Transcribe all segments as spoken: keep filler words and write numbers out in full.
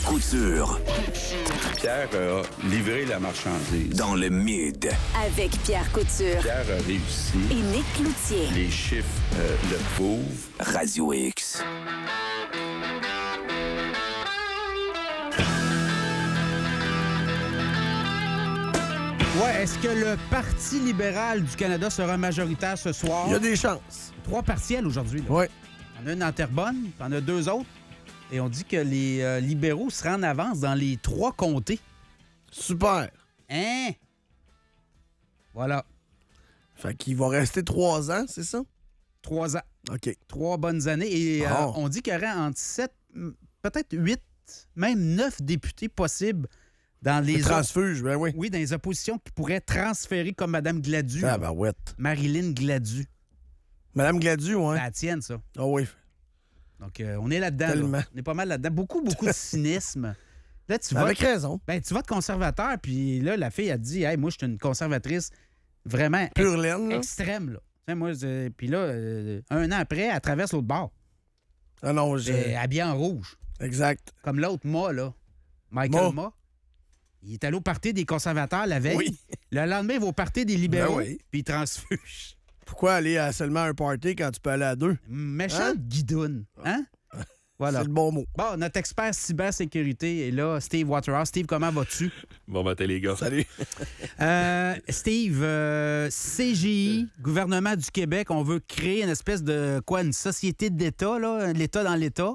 Couture. Pierre a livré la marchandise. Dans le mid. Avec Pierre Couture. Pierre a réussi. Et Nick Cloutier. Les chiffres euh, le prouvent. Radio X. Ouais, est-ce que le Parti libéral du Canada sera majoritaire ce soir? Il y a des chances. Trois partiels aujourd'hui. Oui. On a une en Terrebonne, puis on a deux autres. Et on dit que les euh, libéraux seraient en avance dans les trois comtés. Super. Hein? Voilà. Fait qu'il va rester trois ans, c'est ça? Trois ans. OK. Trois bonnes années. Et euh, Oh. on dit qu'il y aurait entre sept, peut-être huit, même neuf députés possibles dans les... Les transfuges, ben oui. Oui, dans les oppositions qui pourraient transférer comme Mme Gladu. Ah, ben ouais. Marilyn Gladu. Madame Gladu, oui. C'est la tienne, ça. Ah oui. Donc, euh, on est là-dedans. Tellement. Là. On est pas mal là-dedans. Beaucoup, beaucoup de cynisme. Là, tu votes, Avec raison. ben, tu votes conservateur, puis là, la fille a dit, hey, moi, je suis une conservatrice vraiment ex- Pure laine, là. extrême. Là. Tu sais, moi, je- puis là, euh, un an après, elle traverse l'autre bord. Ah non, Elle est j'ai... habillée en rouge. Exact. Comme l'autre Ma, là. Michael Ma. Ma. Il est allé au party des conservateurs la veille. Oui. Le lendemain, il va au party des libéraux, Ben oui. puis il transfuge. Pourquoi aller à seulement un party quand tu peux aller à deux? Méchant Hein? guidoune. Hein? Voilà. C'est le bon mot. Bon, notre expert cybersécurité est là, Steve Waterhouse. Steve, comment vas-tu? Bon matin, les gars. Salut. Euh, Steve, euh, C G I, gouvernement du Québec, on veut créer une espèce de, quoi, une société d'État, là, l'État dans l'État.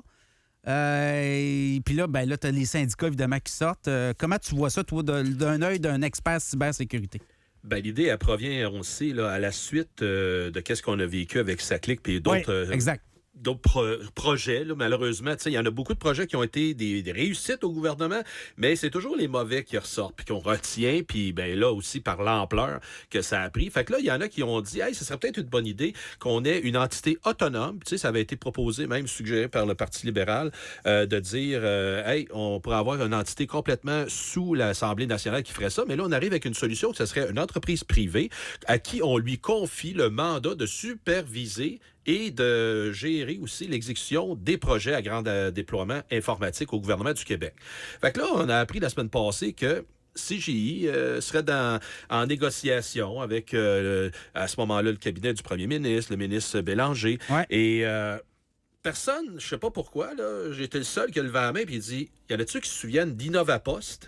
Euh, et puis là, ben là, tu as les syndicats, évidemment, qui sortent. Euh, comment tu vois ça, toi, de- d'un œil d'un expert cybersécurité? Ben, l'idée, elle provient, on le sait, là, à la suite euh, de qu'est-ce qu'on a vécu avec Saclic et d'autres... Oui, euh, exact. d'autres pro- projets, là, malheureusement. Il y en a beaucoup de projets qui ont été des, des réussites au gouvernement, mais c'est toujours les mauvais qui ressortent, puis qu'on retient, puis ben là aussi par l'ampleur que ça a pris. Fait que là, il y en a qui ont dit, hey, ce serait peut-être une bonne idée qu'on ait une entité autonome. Tu sais, ça avait été proposé, même suggéré par le Parti libéral, euh, de dire, euh, hey, on pourrait avoir une entité complètement sous l'Assemblée nationale qui ferait ça. Mais là, on arrive avec une solution que ce serait une entreprise privée à qui on lui confie le mandat de superviser et de gérer aussi l'exécution des projets à grand euh, déploiement informatique au gouvernement du Québec. Fait que là, on a appris la semaine passée que C G I euh, serait dans, en négociation avec, euh, le- à ce moment-là, le cabinet du premier ministre, le ministre Bélanger. Ouais. Et euh, personne, je sais pas pourquoi, là, j'étais le seul qui a levé la main et il dit, y en a-tu qui se souviennent d'Innovapost?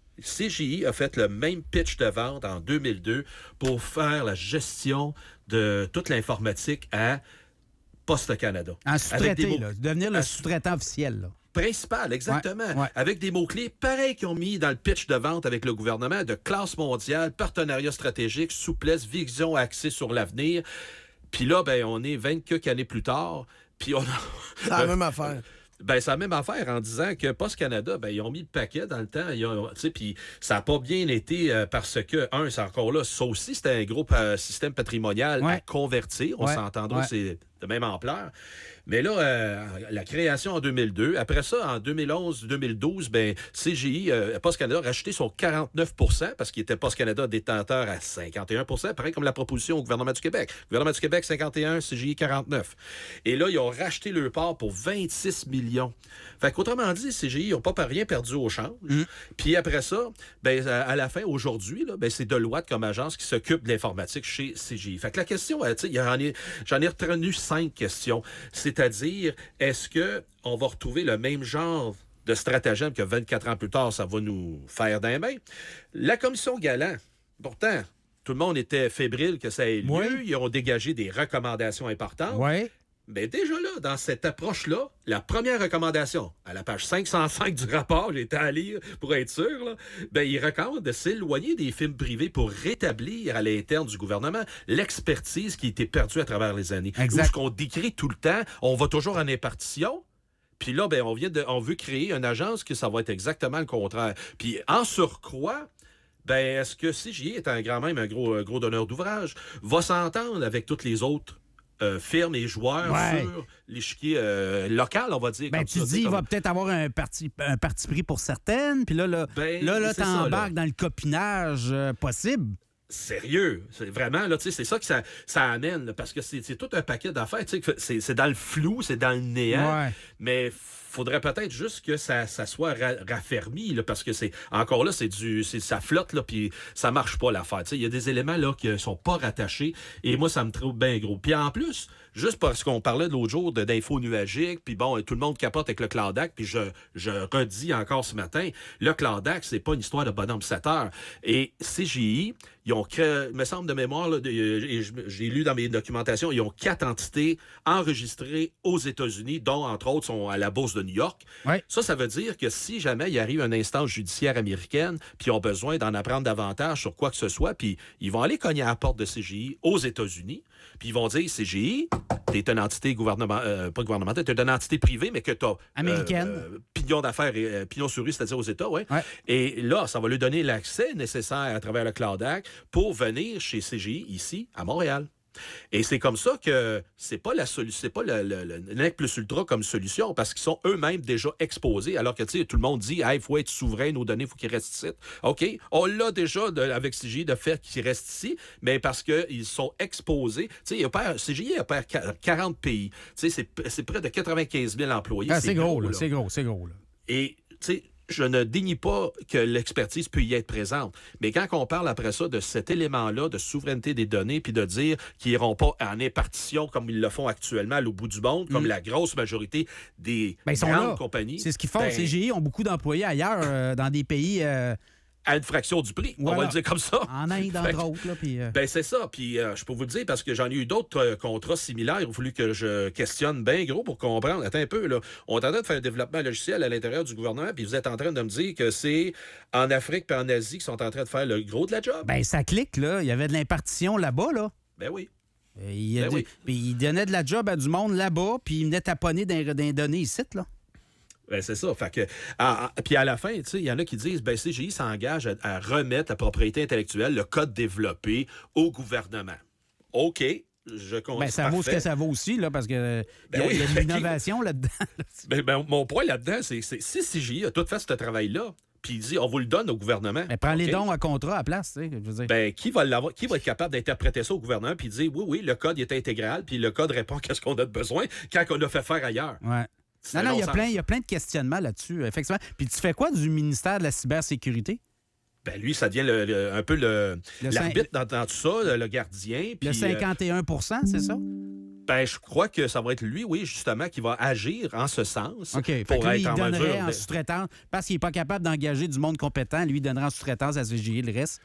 C G I a fait le même pitch de vente en deux mille deux pour faire la gestion de toute l'informatique à Poste Canada. En Avec sous-traité, des mots- là. Devenir le à- sous-traitant officiel, là. Principal, exactement. Ouais, ouais. Avec des mots-clés pareils qu'ils ont mis dans le pitch de vente avec le gouvernement de classe mondiale, partenariat stratégique, souplesse, vision axée sur l'avenir. Puis là, ben, on est vingt quelques années plus tard, puis on a... C'est la même affaire. Ben, c'est la même affaire en disant que Post Canada, ben, ils ont mis le paquet dans le temps. Ils ont- tu sais, puis ça n'a pas bien été euh, parce que, un, c'est encore là, ça aussi, c'était un gros pa- système patrimonial Ouais. à convertir. On Ouais. s'entendra, Ouais. c'est de même ampleur. Mais là, euh, la création en deux mille deux, après ça, en deux mille onze deux mille douze, ben, C G I, euh, Post Canada, a racheté son quarante-neuf pour cent parce qu'il était Post Canada détenteur à cinquante et un pour cent, pareil comme la proposition au gouvernement du Québec. Gouvernement du Québec, cinquante et un, C G I, quarante-neuf. Et là, ils ont racheté leur part pour vingt-six millions. Fait qu'autrement dit, C G I n'ont pas rien perdu au change. Puis après ça, ben, à à la fin, aujourd'hui, là, ben, c'est Deloitte comme agence qui s'occupe de l'informatique chez C G I. Fait que la question, euh, tu sais, il y en est- j'en ai retenu cinq questions. C'est-à-dire, est-ce que on va retrouver le même genre de stratagème que vingt-quatre ans plus tard, ça va nous faire d'un bain? La commission Galland, pourtant, tout le monde était fébrile que ça ait lieu. Oui. Ils ont dégagé des recommandations importantes. Oui. Ben déjà là, dans cette approche-là, la première recommandation, à la page cinq cent cinq du rapport, j'ai été à lire pour être sûr, là, ben, il recommande de s'éloigner des films privés pour rétablir à l'interne du gouvernement l'expertise qui était perdue à travers les années. Exact. Où ce qu'on décrit tout le temps, on va toujours en impartition. Puis là, ben, on vient de, on veut créer une agence que ça va être exactement le contraire. Puis en surcroît, ben, est-ce que C G I, étant grand même un gros, un gros donneur d'ouvrage, va s'entendre avec toutes les autres euh, firmes et joueurs Ouais. sur l'échiquier euh, local, on va dire. Ben, comme tu ça, dis, tu sais, il va comme- peut-être avoir un parti, un parti pris pour certaines, puis là, là, Ben, là, là c'est ça, t'embarques là. dans le copinage euh, possible. Sérieux, c'est vraiment, là, tu sais, c'est ça que ça, ça amène, là, parce que c'est c'est tout un paquet d'affaires, tu sais, que c'est c'est dans le flou, c'est dans le néant, Ouais. mais faudrait peut-être juste que ça, ça soit ra- raffermi, là, parce que c'est encore là, c'est du c'est, ça flotte, là, puis ça marche pas l'affaire. Il y a des éléments là, qui sont pas rattachés, et moi, ça me trouve bien gros. Puis en plus, juste parce qu'on parlait de l'autre jour de, d'infos nuagiques, puis bon, tout le monde capote avec le Claudac, puis je, je redis encore ce matin, le Claudac, c'est pas une histoire de bonhomme sept heures. Et C G I, ils ont créé, me semble de mémoire, là, de, et j'ai lu dans mes documentations, ils ont quatre entités enregistrées aux États-Unis, dont, entre autres, sont à la Bourse de New York. Ouais. Ça, ça veut dire que si jamais il arrive une instance judiciaire américaine, puis ils ont besoin d'en apprendre davantage sur quoi que ce soit, puis ils vont aller cogner à la porte de C G I aux États-Unis, puis ils vont dire, C G I, t'es une entité gouvernementale, euh, pas gouvernementale, t'es une entité privée, mais que t'as... Américaine. Euh, euh, pignon d'affaires et euh, pignon sur rue, c'est-à-dire aux États, ouais. Ouais. Et là, ça va lui donner l'accès nécessaire à travers le Cloud Act pour venir chez C G I, ici, à Montréal. Et c'est comme ça que c'est pas la solution, c'est pas le, le, le nec plus ultra comme solution, parce qu'ils sont eux-mêmes déjà exposés, alors que tu sais, tout le monde dit, il hey, faut être souverain, nos données, il faut qu'ils restent ici. OK, on l'a déjà de, avec C G I de fait qu'ils restent ici, mais parce qu'ils sont exposés. Tu sais, C G I opère quarante pays. Tu sais, c'est, c'est près de quatre-vingt-quinze mille employés. Ah, c'est, c'est gros, gros là, là. c'est gros, c'est gros. Là. Et, tu sais, je ne dénie pas que l'expertise peut y être présente. Mais quand on parle après ça de cet élément-là de souveraineté des données, puis de dire qu'ils n'iront pas en impartition comme ils le font actuellement à l'autre bout du monde, comme Mm. la grosse majorité des Ben, ils sont grandes là. compagnies. C'est ce qu'ils font. ben, C G I ont beaucoup d'employés ailleurs, euh, dans des pays, euh, à une fraction du prix, on Voilà. va le dire comme ça. en Inde, Fait entre que- autres. Là, puis, euh, Ben c'est ça. Puis euh, je peux vous le dire parce que j'en ai eu d'autres euh, contrats similaires. Il a fallu que je questionne bien gros pour comprendre. Attends un peu, là. On est en train de faire un développement logiciel à l'intérieur du gouvernement, puis vous êtes en train de me dire que c'est en Afrique et en Asie qui sont en train de faire le gros de la job. ben, ça clique, là. Il y avait de l'impartition là-bas, là. Ben oui. Euh, Il, a Ben dit- oui. puis il donnait de la job à du monde là-bas, puis il venait taponner dans dans les données ici, là. Ben, c'est ça. Fait que, ah, ah, puis à la fin, tu sais, il y en a qui disent ben C G I s'engage à, à remettre la propriété intellectuelle, le code développé, au gouvernement. OK. Je comprends. Ben, ça vaut ce que ça vaut aussi, là, parce que euh, Ben il y a, oui, il y a de fait l'innovation là-dedans. Ben, ben, mon point là-dedans, c'est que si C G I a tout fait ce travail-là, puis il dit on vous le donne au gouvernement. Mais prends les OK? dons à contrat à la place, tu sais, je veux dire. Ben, qui va l'avoir, qui va être capable d'interpréter ça au gouvernement puis dire oui, oui, le code il est intégral, puis le code répond à ce qu'on a de besoin quand on a fait faire ailleurs. Ouais. C'est Non, non, il y, a non-sens. plein, il y a plein de questionnements là-dessus, effectivement. Puis tu fais quoi du ministère de la cybersécurité? Ben lui, ça devient le- le- un peu le, Le l'arbitre dans, dans tout ça, le, le gardien. Le puis, euh, cinquante et un pour cent, c'est ça? ben, je crois que ça va être lui, oui, justement, qui va agir en ce sens. OK. Fait pour que lui, être il en donnerait mesure en de- sous-traitance, parce qu'il n'est pas capable d'engager du monde compétent, lui, il donnerait en sous-traitance à C G I le reste.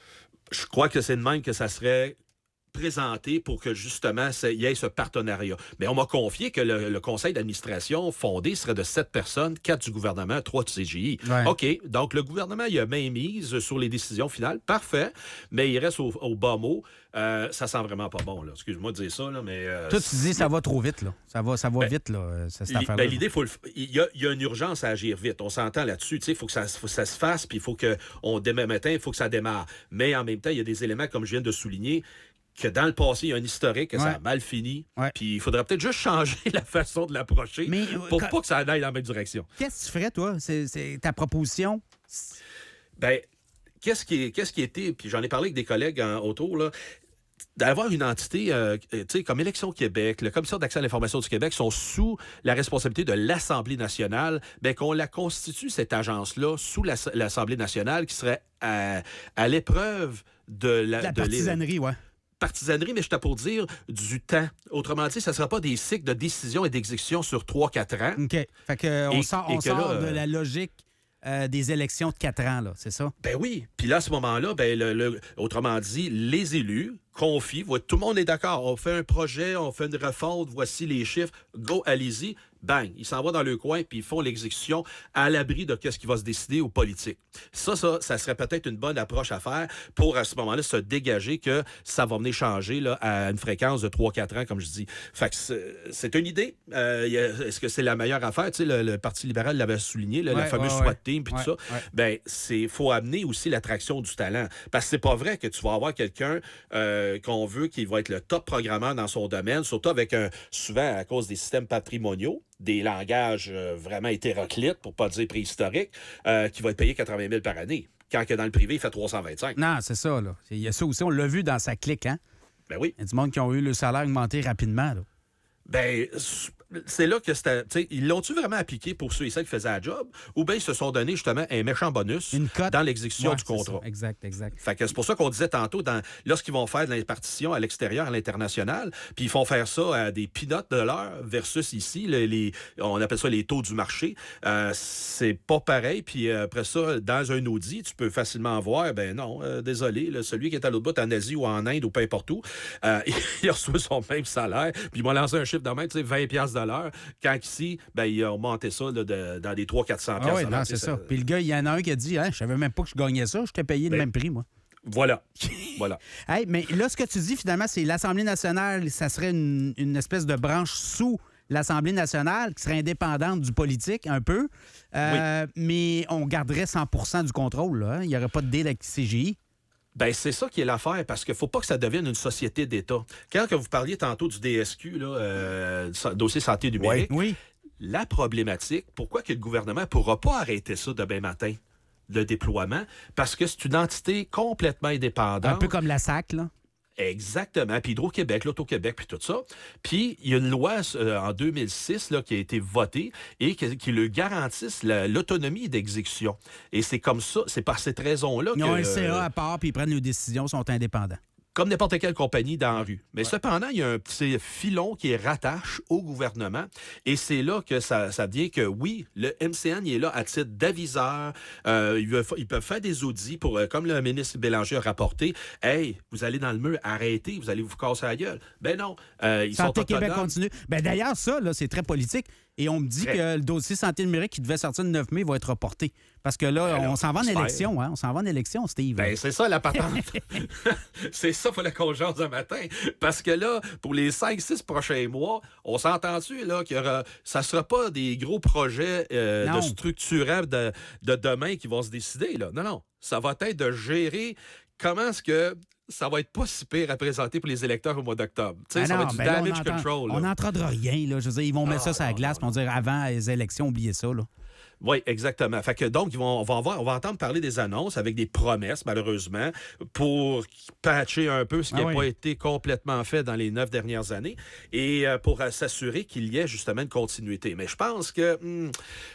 Je crois que c'est de même que ça serait présenté pour que justement ça- il y ait ce partenariat. Mais on m'a confié que le, le conseil d'administration fondé serait de sept personnes, quatre du gouvernement, trois du C G I. Ouais. OK, donc le gouvernement il a main mise sur les décisions finales, parfait, mais il reste au, au bas mot. Euh, ça sent vraiment pas bon, là. Excuse-moi de dire ça, là, mais... euh, Toi, tu dis ça va trop vite, là. Ça va, ça va Ben, vite, là, euh, cette Li- affaire-là. ben, l'idée, faut le f- il y, a, il y a une urgence à agir vite. On s'entend là-dessus. Il faut que ça, faut que ça se fasse, puis il faut qu'on demain matin, il faut que ça démarre. Mais en même temps, il y a des éléments, comme je viens de souligner, que dans le passé, il y a un historique, que ça Ouais. a mal fini. Ouais. Puis il faudrait peut-être juste changer la façon de l'approcher Mais, euh, pour quand- pas que ça aille dans la même direction. Qu'est-ce que tu ferais, toi? C'est, c'est ta proposition? Ben, qu'est-ce qui, est- qu'est-ce qui était, puis j'en ai parlé avec des collègues en, autour, là, d'avoir une entité, euh, tu sais, comme Élections Québec, le Commissaire d'accès à l'information du Québec sont sous la responsabilité de l'Assemblée nationale, bien qu'on la constitue, cette agence-là, sous l'Ass- l'Assemblée nationale, qui serait à, à l'épreuve de la, La de l'é- partisanerie, ouais. partisanerie, mais je t'ai pour dire du temps. Autrement dit, ça ne sera pas des cycles de décision et d'exécution sur trois quatre ans. OK. Fait que, euh, on Et- sort, et on que sort là, de euh, la logique euh, des élections de quatre ans, là, c'est ça? Ben oui. Puis là, à ce moment-là, ben, le- le- autrement dit, les élus confient, voient- tout le monde est d'accord. On fait un projet, on fait une refonte, voici les chiffres, go, allez-y. Bang, ils s'en vont dans le coin puis ils font l'exécution à l'abri de ce qui va se décider aux politiques. Ça, ça, ça serait peut-être une bonne approche à faire pour, à ce moment-là, se dégager que ça va venir changer là, à une fréquence de trois quatre ans, comme je dis. Fait que c'est, c'est une idée. Euh, y a- est-ce que c'est la meilleure affaire? Tu sais, le, le Parti libéral l'avait souligné, là, la Ouais, fameuse ouais, SWAT ouais. team puis Ouais, tout ça. ouais. Ben, c'est faut amener aussi l'attraction du talent. Parce que c'est pas vrai que tu vas avoir quelqu'un euh, qu'on veut qui va être le top programmeur dans son domaine, surtout avec un souvent à cause des systèmes patrimoniaux, des langages euh, vraiment hétéroclites, pour pas dire préhistoriques, euh, qui va être payé quatre-vingt mille par année. Quand que dans le privé, il fait trois cent vingt-cinq. Non, c'est ça, là. Il y a ça aussi, on l'a vu dans sa clique, hein? Ben oui. Il y a du monde qui ont eu le salaire augmenté rapidement, là. Ben, s- c'est là que c'était. tu sais, Ils l'ont-tu vraiment appliqué pour ceux et celles qui faisaient la job, ou bien ils se sont donné justement un méchant bonus Une cote. dans l'exécution Ouais, du c'est contrat? ça. Exact, exact. Fait que c'est pour ça qu'on disait tantôt, dans, lorsqu'ils vont faire de l'impartition à l'extérieur, à l'international, puis ils font faire ça à des peanuts de l'heure versus ici, le- les, on appelle ça les taux du marché, euh, c'est pas pareil. Puis euh, après ça, dans un Audi, tu peux facilement voir, ben non, euh, désolé, là, celui qui est à l'autre bout en Asie ou en Inde ou peu importe où, euh, il reçoit son même salaire, puis ils m'ont lancé un chiffre de même, tu sais, vingt piastres de l'heure, quand ici, ben ils ont monté ça là, de- dans des trois cents à quatre cents Ah piastres oui, de l'heure, non, tu sais, c'est ça. Puis le gars, il y en a un qui a dit, hein, je savais même pas que je gagnais ça, je t'ai payé le Ben, même prix, moi. Voilà. Voilà. Hey, mais là, ce que tu dis, finalement, c'est l'Assemblée nationale, ça serait une, une espèce de branche sous l'Assemblée nationale qui serait indépendante du politique, un peu. Euh, Mais on garderait cent pour cent du contrôle, là, hein. Il n'y aurait pas de deal avec C G I. Ben c'est ça qui est l'affaire, parce qu'il ne faut pas que ça devienne une société d'État. Quand que vous parliez tantôt du D S Q, là, euh, sa- dossier santé numérique, Oui. la problématique, pourquoi que le gouvernement ne pourra pas arrêter ça demain matin, le déploiement? Parce que c'est une entité complètement indépendante. Un peu comme la S A C, là. Exactement. Puis Hydro-Québec, l'Auto-Québec, puis tout ça. Puis il y a une loi euh, en deux mille six là, qui a été votée et qui, qui le garantisse la- l'autonomie d'exécution. Et c'est comme ça, c'est par cette raison-là Ils que... ont un C A à part, puis ils prennent leurs décisions, sont indépendants. Comme n'importe quelle compagnie dans la rue. Mais cependant, il y a un petit filon qui est rattache au gouvernement. Et c'est là que ça, ça vient que, oui, le M C N il est là à titre d'aviseur. Euh, ils, veulent- ils peuvent faire des audits pour, euh, comme le ministre Bélanger a rapporté, « Hey, vous allez dans le mur, arrêtez, vous allez vous casser la gueule. » Ben non, euh, ils Santé sont Québec autonomes. continue. Ben d'ailleurs, ça, là, c'est très politique. Et on me dit Très. que le dossier santé numérique qui devait sortir le neuf mai va être reporté. Parce que là, Ben là, on s'en va en j'espère. élection, hein? On s'en va en élection, Steve. Ben, c'est ça, la patente. c'est ça, il fallait qu'on jase un matin. Parce que là, pour les cinq six prochains mois, on s'entend-tu, là, qu'il y aura... Ça ne sera pas des gros projets euh, Non. de structurants de, de demain qui vont se décider, là. Non, non. Ça va être de gérer comment est-ce que ça va être pas si pire à présenter pour les électeurs au mois d'octobre. Tu sais, Ben ça non, va être du ben là, on damage entend- control. On là. n'entendra rien, là. Je veux dire, ils vont mettre ça Ah, sur la non, glace, non, pour dire avant les élections, oubliez ça, là. Oui, exactement. Fait que donc, ils vont, on, va avoir- on va entendre parler des annonces avec des promesses, malheureusement, pour patcher un peu ce qui Ah n'a oui. pas été complètement fait dans les neuf dernières années et euh, pour euh, s'assurer qu'il y ait justement une continuité. Mais je pense que, hum,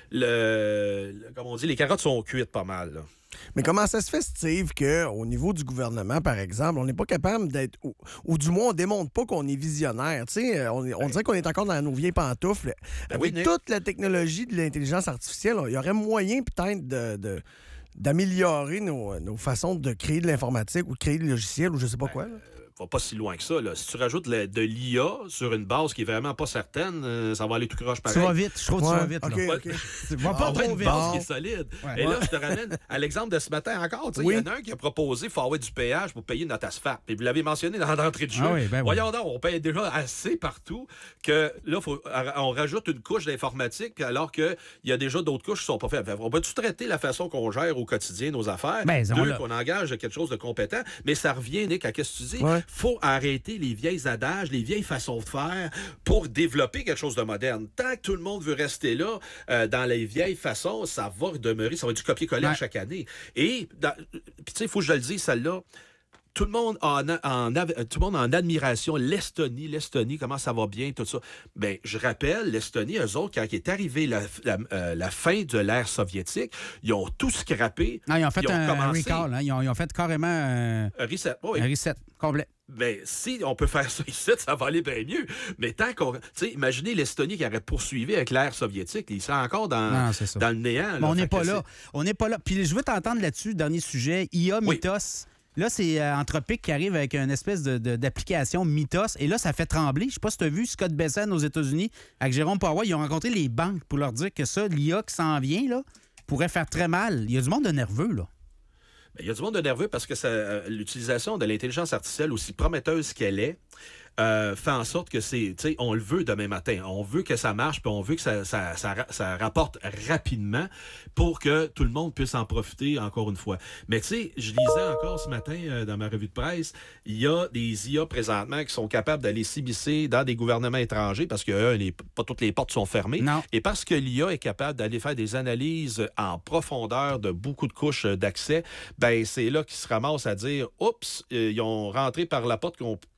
le, le- comme on dit, les carottes sont cuites pas mal, là. Mais comment ça se fait, Steve, qu'au niveau du gouvernement, par exemple, on n'est pas capable d'être... Ou, ou du moins, on démontre pas qu'on est visionnaire. Tu sais, on, on dirait qu'on est encore dans nos vieilles pantoufles. Ben Avec oui, Nick. toute la technologie de l'intelligence artificielle, il y aurait moyen peut-être de... de- d'améliorer nos, nos façons de créer de l'informatique ou de créer des logiciels ou je sais pas quoi. là. Va pas si loin que ça, là. Si tu rajoutes le- de l'I A sur une base qui est vraiment pas certaine, euh, ça va aller tout croche Tu pareil. vas vite, je trouve que tu vas vite, OK, là. OK. Tu vas Ah, pas ouais, trop une vite. base Bon. qui est solide. Ouais. Et là, je te ramène à l'exemple de ce matin encore. tu sais, Il Oui. y en a un qui a proposé faut avoir du péage pour payer notre asphalte. Et vous l'avez mentionné dans l'entrée de jeu. Ah oui, ben oui. Voyons donc, on paye déjà assez partout que là, faut, on rajoute une couche d'informatique alors qu'il y a déjà d'autres couches qui sont pas faites. On va-tu traiter la façon qu'on gère au quotidien nos affaires? Ben, on Deux, l'a. qu'on engage quelque chose de compétent. Mais ça revient, Nick, à qu'est-ce que tu dis? Ouais. Faut arrêter les vieilles adages, les vieilles façons de faire pour développer quelque chose de moderne. Tant que tout le monde veut rester là, euh, dans les vieilles façons, ça va demeurer, ça va être du copier-coller à Ouais. chaque année. Et, dans- puis tu sais, il faut que je le dise, celle-là, tout le monde en, en, av- tout le monde en admiration. L'Estonie, l'Estonie, comment ça va bien, tout ça. Bien, je rappelle, l'Estonie, eux autres, quand est arrivé la, la, euh, la fin de l'ère soviétique, ils ont tout scrappé. Non, ils ont fait Ils ont un commencé- recall, hein. ils, ont, ils ont fait carrément un, Un reset. Oui. un reset complet. Ben, si on peut faire ça ici, ça va aller bien mieux. Mais tant qu'on. Tu sais, imaginez l'Estonie qui aurait poursuivi avec l'ère soviétique. Il serait encore dans, Non, c'est ça. dans le néant. là. Mais on Fait n'est pas que là. On n'est pas là. Puis je veux t'entendre là-dessus, dernier sujet. I A Oui. Mythos. Là, c'est euh, Anthropic qui arrive avec une espèce de- de- d'application Mythos. Et là, ça fait trembler. Je sais pas si tu as vu Scott Bessent aux États-Unis avec Jérôme Powell. Ils ont rencontré les banques pour leur dire que ça, l'I A qui s'en vient, là, pourrait faire très mal. Il y a du monde de nerveux, là. Ben, il y a du monde de nerveux parce que ça, euh, l'utilisation de l'intelligence artificielle, aussi prometteuse qu'elle est, euh, fait en sorte que c'est, tu sais, on le veut demain matin. On veut que ça marche, puis on veut que ça, ça, ça, ra- ça rapporte rapidement pour que tout le monde puisse en profiter encore une fois. Mais tu sais, je lisais encore ce matin euh, dans ma revue de presse, il y a des I A présentement qui sont capables d'aller s'immiscer dans des gouvernements étrangers parce que euh, les, pas toutes les portes sont fermées. Non. Et parce que l'I A est capable d'aller faire des analyses en profondeur de beaucoup de couches d'accès, ben c'est là qu'ils se ramassent à dire, oups, euh, ils ont rentré par la porte qu'on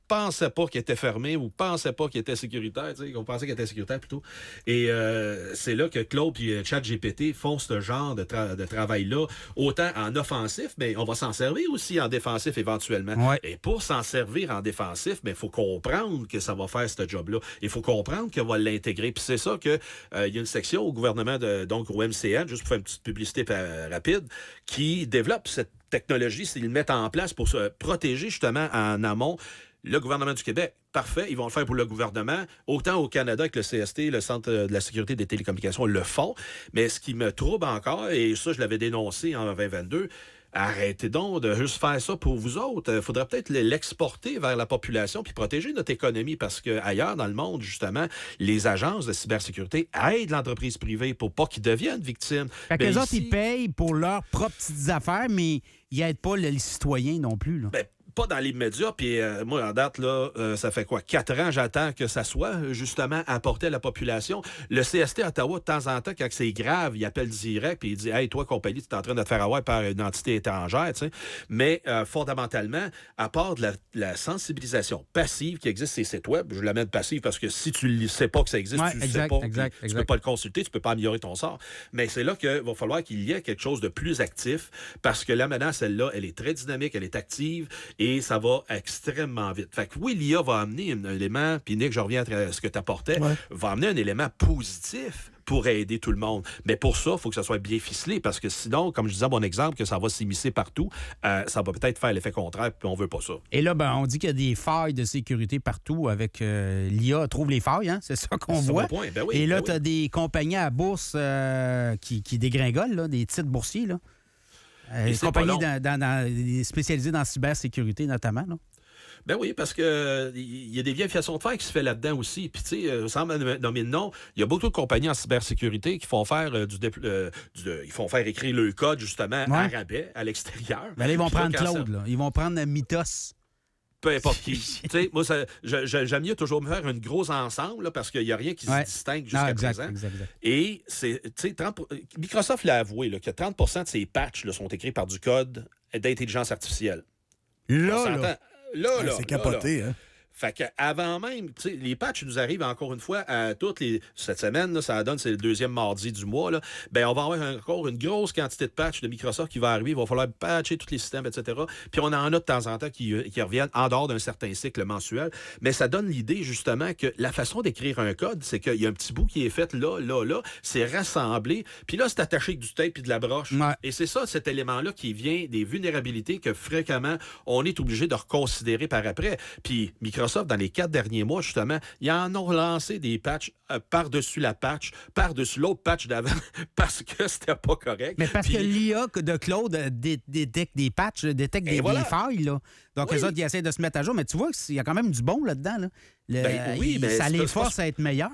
pensaient pas qu'il était fermé ou pensaient pas qu'il était sécuritaire, tu sais, qu'on pensait qu'il était sécuritaire plutôt. Et euh, c'est là que Claude et ChatGPT font ce genre de, tra- de travail-là, autant en offensif, mais on va s'en servir aussi en défensif éventuellement. Ouais. Et pour s'en servir en défensif, il faut comprendre que ça va faire ce job-là. Il faut comprendre qu'on va l'intégrer. Puis c'est ça qu'il euh, y a une section au gouvernement, de, donc au M C N, juste pour faire une petite publicité pa- rapide, qui développe cette technologie, s'ils le mettent en place pour se protéger justement en amont le gouvernement du Québec. Parfait, ils vont le faire pour le gouvernement. Autant au Canada avec le C S T, le Centre de la sécurité des télécommunications, le font. Mais ce qui me trouble encore, et ça, je l'avais dénoncé en vingt vingt-deux, arrêtez donc de juste faire ça pour vous autres. Il faudrait peut-être l'exporter vers la population puis protéger notre économie parce qu'ailleurs dans le monde, justement, les agences de cybersécurité aident l'entreprise privée pour pas qu'ils deviennent victimes. Fait que Ben les autres, ici, ils payent pour leurs propres petites affaires, mais ils n'aident pas les citoyens non plus. Là. ben, pas dans l'immédiat. Puis euh, moi, en date, là, euh, ça fait quoi? Quatre ans, j'attends que ça soit justement apporté à la population. Le C S T à Ottawa, de temps en temps, quand c'est grave, il appelle direct puis il dit « Hey, toi, compagnie, tu es en train de te faire avoir par une entité étrangère. » tu sais. Mais euh, fondamentalement, à part de la, la sensibilisation passive qui existe sur ces sites web, je l'amène passive parce que si tu ne sais pas que ça existe, Ouais, tu ne exact, sais pas, exact, tu ne exact. peux pas le consulter, tu ne peux pas améliorer ton sort. Mais c'est là qu'il va falloir qu'il y ait quelque chose de plus actif parce que la menace, celle-là, elle est très dynamique, elle est active et ça va extrêmement vite. Fait que oui, l'I A va amener un élément, puis Nick, je reviens à ce que tu apportais, Ouais. va amener un élément positif pour aider tout le monde. Mais pour ça, il faut que ça soit bien ficelé, parce que sinon, comme je disais à mon exemple, que ça va s'immiscer partout, euh, ça va peut-être faire l'effet contraire, puis on veut pas ça. Et là, ben, on dit qu'il y a des failles de sécurité partout avec euh, l'I A trouve les failles, hein? C'est ça qu'on C'est voit. mon point. Ben oui, Et là, ben tu as oui. des compagnies à bourse euh, qui, qui dégringolent, là, des titres boursiers. Là. Euh, Et des c'est compagnies pas long. dans, dans, dans- spécialisées dans la cybersécurité, notamment. Là. Ben oui, parce que euh, il y a des vieilles façons de faire qui se fait là-dedans aussi. Puis, tu sais, euh, sans me nommer de nom, il y a beaucoup de compagnies en cybersécurité qui font faire euh, du, dépl- euh, du- euh, ils font faire écrire le code, justement, Ouais. à rabais, à l'extérieur. Ben là, ils vont Puis là, prendre quand ça- Claude. Là. Ils vont prendre Mythos. Peu importe qui. Tu sais, moi, ça- je- je- j'aime mieux toujours me faire une grosse ensemble, là, parce qu'il n'y a rien qui Ouais. se distingue Ah, jusqu'à exact, présent. exact, exact. Et c'est, tu sais, trente pour- Microsoft l'a avoué, là, que trente pour cent de ces patchs là, sont écrits par du code d'intelligence artificielle. On Là, s'entend? là. Là, Ouais, là, c'est là, capoté, hein? Fait qu'avant même, tu sais, les patchs nous arrivent encore une fois à toutes les. Cette semaine, là, ça donne, c'est le deuxième mardi du mois. Là, ben, on va avoir encore une grosse quantité de patchs de Microsoft qui va arriver. Il va falloir patcher tous les systèmes, et cetera. Puis on en a de temps en temps qui, qui reviennent en dehors d'un certain cycle mensuel. Mais ça donne l'idée, justement, que la façon d'écrire un code, c'est qu'il y a un petit bout qui est fait là, là, là. C'est rassemblé. Puis là, c'est attaché avec du tape et de la broche. Ouais. Et c'est ça, cet élément-là qui vient des vulnérabilités que fréquemment, on est obligé de reconsidérer par après. Puis Microsoft, dans les quatre derniers mois, justement, ils en ont lancé des patchs euh, par-dessus la patch, par-dessus l'autre patch d'avant, parce que c'était pas correct. Mais parce Puis- que l'I A de Claude euh, dé- détecte des patchs, euh, détecte Et des, voilà. des failles. Là. Donc, Oui. eux autres, ils essaient de se mettre à jour. Mais tu vois qu'il y a quand même du bon là-dedans. Là. Le- Ben oui, il- mais ça c'est les pas- force à être meilleurs.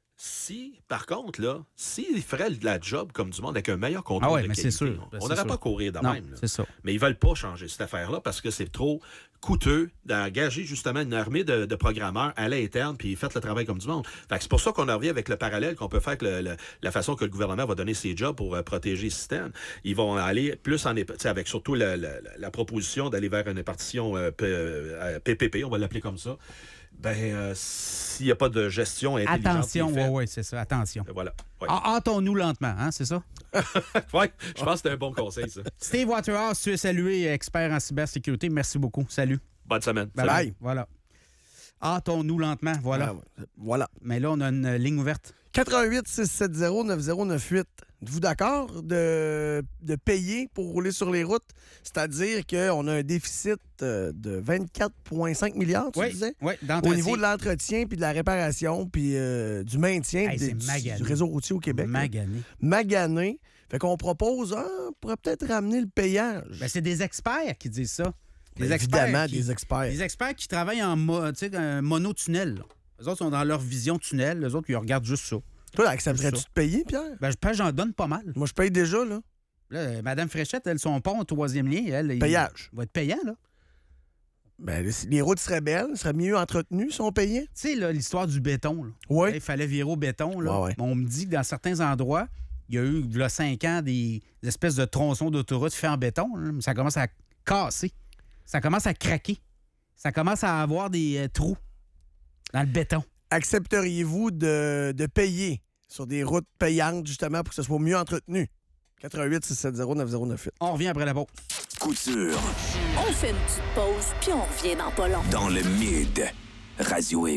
Si, par contre, là, s'ils feraient de la job comme du monde avec un meilleur contrôle Ah ouais, de mais qualité, c'est sûr. Ben, on c'est n'aurait sûr. pas à courir de Non, même. là. c'est ça. Mais ils veulent pas changer cette affaire-là parce que c'est trop coûteux d'engager justement une armée de, de programmeurs à l'interne puis faites le travail comme du monde. Fait que c'est pour ça qu'on en revient avec le parallèle qu'on peut faire avec le- le- la façon que le gouvernement va donner ses jobs pour euh, protéger le système. Ils vont aller plus en épa- tu sais, avec surtout la, la- la- la proposition d'aller vers une répartition euh, P- euh, P P P, on va l'appeler comme ça. Ben, euh, s'il n'y a pas de gestion intelligente. Attention, qui est faite, oui, oui, c'est ça. Attention. ben voilà. Ouais. Ah, hâtons-nous lentement, hein, c'est ça? Ouais, je pense que c'était un bon conseil, ça. Steve Waterhouse, tu es salué, expert en cybersécurité. Merci beaucoup. Salut. Bonne semaine. Bye Salut. bye. Voilà. Hâtons-nous lentement, voilà. Ah, ouais. Voilà. Mais là, on a une euh, ligne ouverte. quatre-vingt-huit six cent soixante neuf zéro neuf huit. Êtes-vous d'accord de, de payer pour rouler sur les routes? C'est-à-dire qu'on a un déficit euh, de vingt-quatre virgule cinq milliards, tu Oui, disais? oui, Au d'entretien. niveau de l'entretien, puis de la réparation, puis euh, du maintien Hey, des- c'est du, magané. du réseau routier au Québec. là. Magané. Magané. Fait qu'on propose, ah, on pourrait peut-être ramener le payage. Ben, c'est des experts qui disent ça. Des Ben, évidemment, qui- des experts. Des experts qui travaillent en mo- tu sais, un monotunnel. Les autres sont dans leur vision tunnel. Les autres, ils regardent juste ça. Toi, accepterais-tu ça. de payer, Pierre? Ben, je pense que j'en donne pas mal. Moi, je paye déjà, là. Là, euh, Madame Fréchette, elle, son pont au troisième lien, elle, il- Payage. il va être payant, là. Ben, les, les routes seraient belles, seraient mieux entretenues si on payait. Tu sais, là, l'histoire du béton, là. Oui. Il fallait virer au béton, là. Ouais, ouais. On me dit que dans certains endroits, il y a eu, il y a cinq ans, des espèces de tronçons d'autoroute faits en béton, là, mais ça commence à casser. Ça commence à craquer. ça commence à avoir des euh, trous dans le béton. Accepteriez-vous de, de payer sur des routes payantes, justement, pour que ce soit mieux entretenu? quatre un huit six sept zéro neuf zéro neuf huit. On revient après la pause. Couture On fait une petite pause, puis on revient dans pas long. dans le Mid. Radio X.